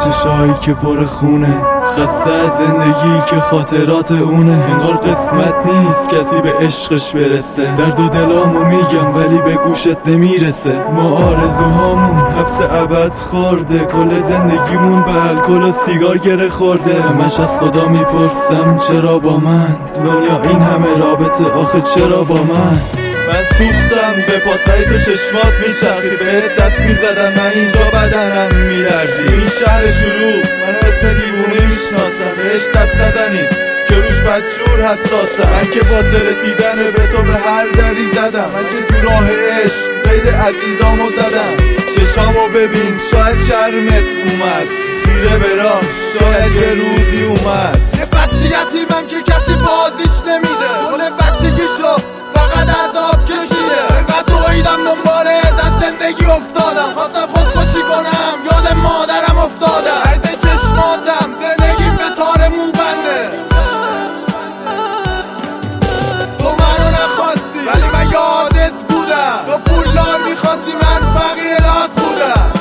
چشایی که پر خونه، خسته از زندگی که خاطرات اونه. انگار قسمت نیست کسی به عشقش برسه، درد و دلامو میگم ولی به گوشت نمیرسه. ما آرزوهامون حبس ابد خورده، کل زندگیمون به الکل و سیگار گره خورده. همش از خدا میپرسم چرا با من؟ دنیا این همه رابطه آخه چرا با من؟ من سوختم به پاتای تو چشمات میچرخی، بهت دست میزدم من اینجا بدنم میلرزی. این شهر شروع من اسم دیوونه میشناسم، بهش دست نزنید که روش بدجور حساسم. من که واسه رسیدن به تو به هر دری زدم، من که تو راه عشق قید عزیزامو زدم. چشامو ببین شاید شرمت اومد، خیره به راه شاید یه روزی اومد. یه بچه یتیمم که کسی بازیش نمیده، اون بچگیشو فقط عذاب کشیده. انقدر دویدم دنبال از زندگی افتادم، خواستم خودکشی کنم یاد مادرم افتادم. عرض چشماتم زندگی به تار موبنده، تو منو نخواستی ولی من یادت بودم. تو پولدار میخواستی من فقیرات بودم.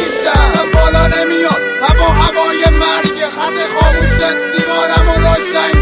هوای مرگ خط خاموشت سیگارم و روشن